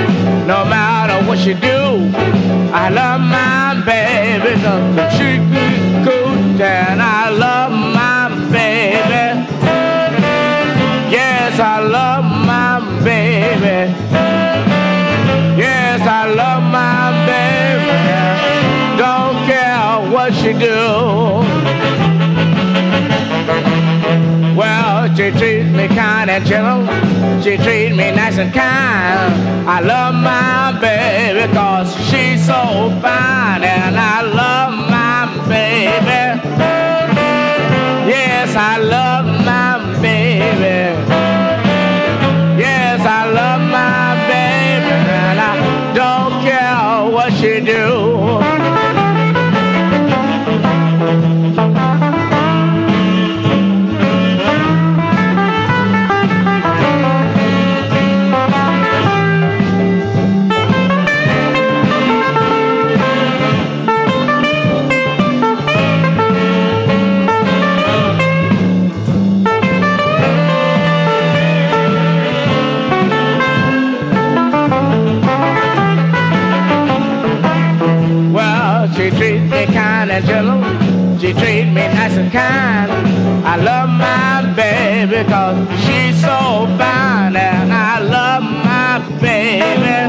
no matter what she do. I love my baby, 'cause she good, and I love my baby. Yes, I love my baby. Yes, I love my baby. Don't care what she do. Well, she treats me kind and gentle. She treats me nice and kind. I love my baby 'cause she's so fine. And I love my baby. Yes, I love my baby. Yes, I love my baby. And I don't care what she do. She treats me kind and gentle. She treats me nice and kind. I love my baby 'cause she's so fine. And I love my baby.